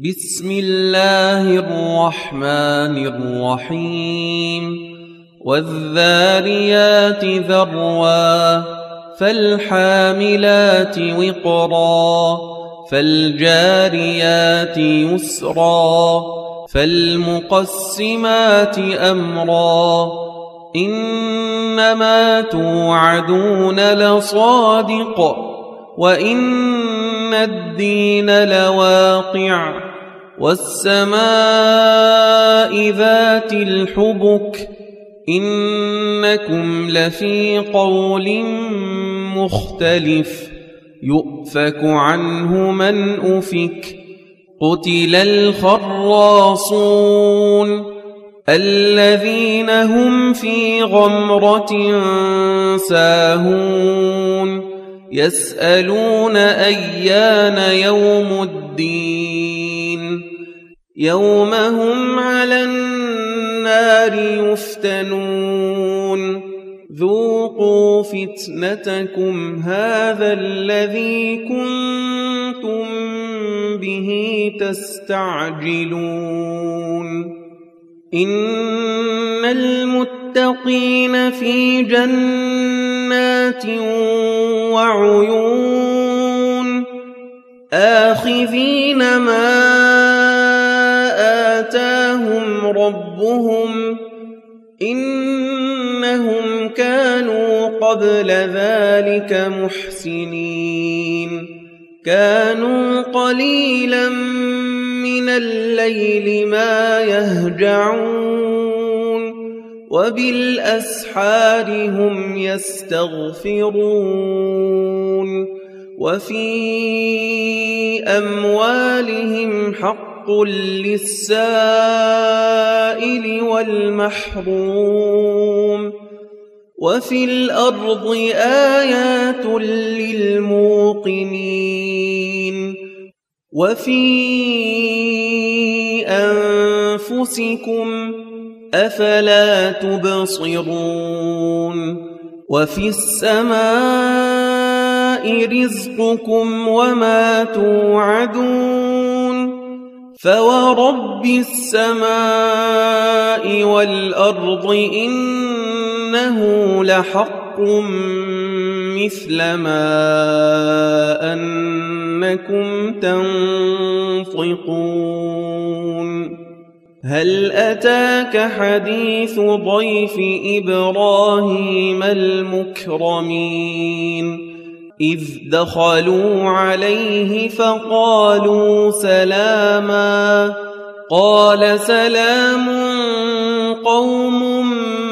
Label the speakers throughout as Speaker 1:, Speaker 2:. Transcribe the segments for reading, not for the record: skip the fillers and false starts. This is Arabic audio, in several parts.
Speaker 1: بسم الله الرحمن الرحيم والذاريات ذروا فالحاملات وقرا فالجاريات يسرا فالمقسمات أمرا إنما توعدون لصادق وإن الدين لواقع والسماء ذات الحبك إنكم لفي قول مختلف يؤفك عنه من أفك قتل الخراصون الذين هم في غمرة ساهون يسألون أيان يوم الدين يوم هم على النار يفتنون ذوقوا فتنتكم هذا الذي كنتم به تستعجلون إن المتقين في جنات وعيون آخذين ما آتاهم ربهم إنهم كانوا قبل ذلك محسنين كانوا قليلا من الليل ما يهجعون وبالأسحار هم يستغفرون وفي أموالهم حق للسائل والمحروم وفي الأرض آيات للموقنين وفي أنفسكم أفلا تبصرون وفي السماء رزقكم وما توعدون فورب السماء والأرض إنه لحق مثل ما أنكم تنطقون هل أتاك حديث ضيف إبراهيم المكرمين إذ دخلوا عليه فقالوا سلاما قال سلام قوم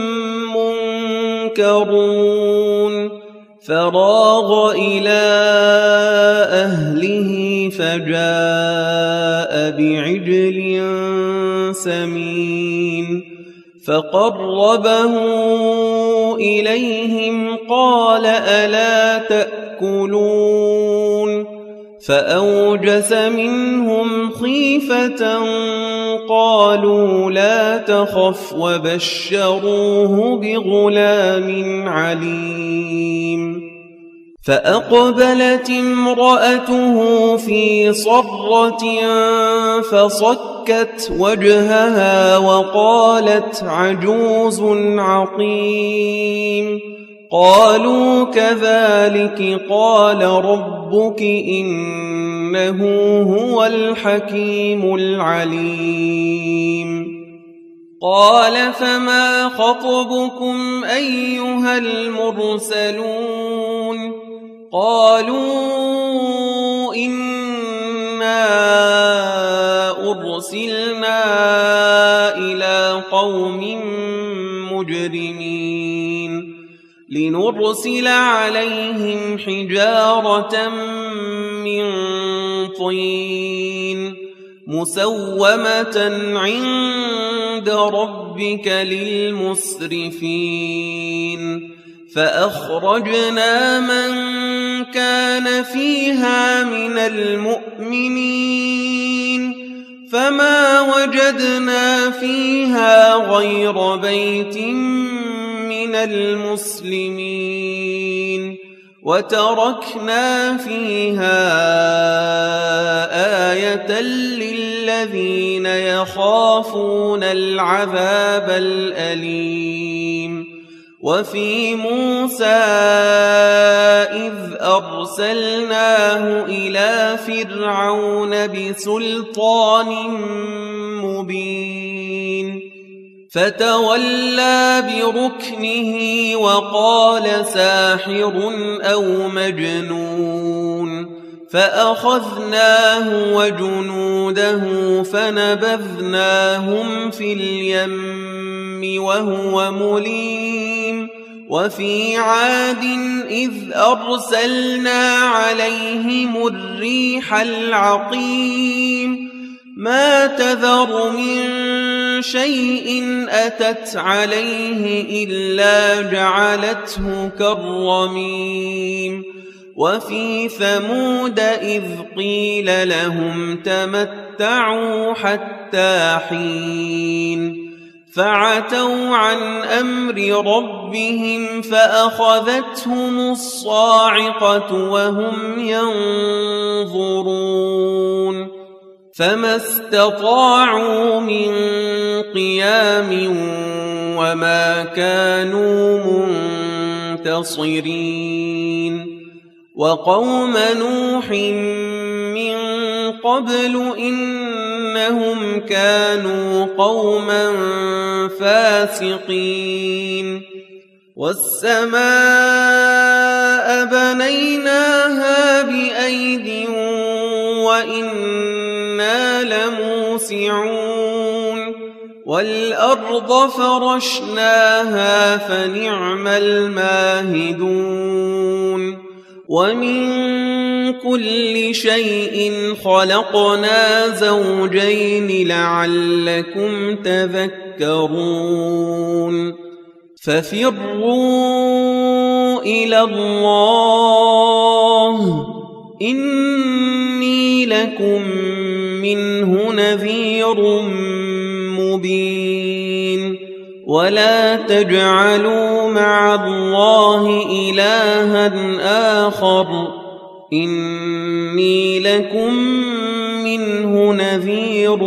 Speaker 1: منكرون فراغ إلى أهله فجاء بعجل سمين فقربه إليهم قال ألا تأكلون فأوجس منهم خيفة قالوا لا تخف وبشروه بغلام عليم فأقبلت امرأته في صرة فصكت وجهها وقالت عجوز عقيم قالوا كذلك قال ربك إنه هو الحكيم العليم قال فما خطبكم أيها المرسلون قالوا إنا أرسلنا إلى قوم مجرمين لنرسل عليهم حجارة من طين مسومة عند ربك للمسرفين فأخرجنا من كان فيها من المؤمنين فما وجدنا فيها غير بيت من المسلمين وتركنا فيها آية للذين يخافون العذاب الأليم. وفي موسى إذ أرسلناه إلى فرعون بسلطان مبين فتولى بركنه وقال ساحر أو مجنون، فأخذناه وجنوده فنبذناهم في اليم وهو مليم. وفي عاد إذ أرسلنا عليهم الريح العقيم، ما تذر من شيء أتت عليه إلا جعلته كالرميم. وفي ثمود إذ قيل لهم تمتعوا حتى حين، فعتوا عن أمر ربهم فأخذتهم الصاعقة وهم ينظرون، فما استطاعوا من قيام وما كانوا منتصرين. وقوم نوح من قبل إنهم كانوا قوما فاسقين. والسماء بنيناها بأيد وإنا لموسعون، والأرض فرشناها فنعم الماهدون. ومن كل شيء خلقنا زوجين لعلكم تذكرون. ففروا إلى الله إني لكم منه نذير مبين. ولا تجعلوا مع الله إلها آخر إني لكم منه نذير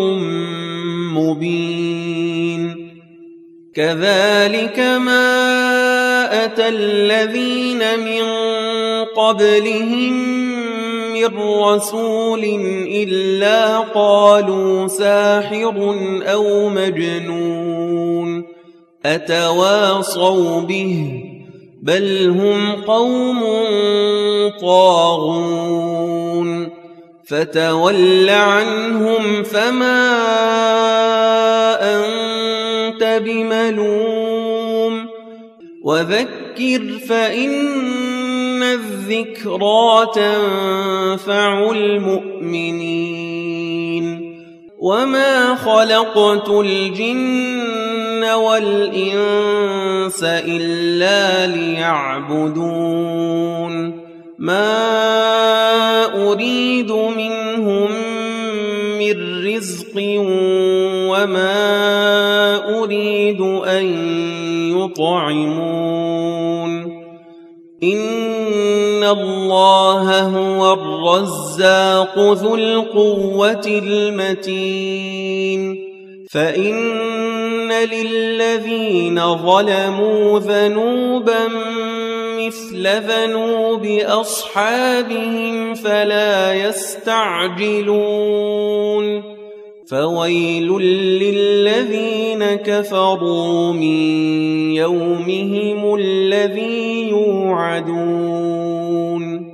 Speaker 1: مبين. كذلك ما أتى الذين من قبلهم من رسول إلا قالوا ساحر أو مجنون أتواصوا به بل هم قوم طاغون. فتول عنهم فما أنت بملوم وذكر فإن الذكرى تنفع المؤمنين. وما خلقت الجن والإنس إلا ليعبدون ما أريد منهم من رزق وما أريد أن يطعمون إن الله هو الرزاق ذو القوة المتين. فإن للذين ظلموا ذنوبا مثل ذنوب أصحابهم فلا يستعجلون. فويل للذين كفروا من يومهم الذي يوعدون.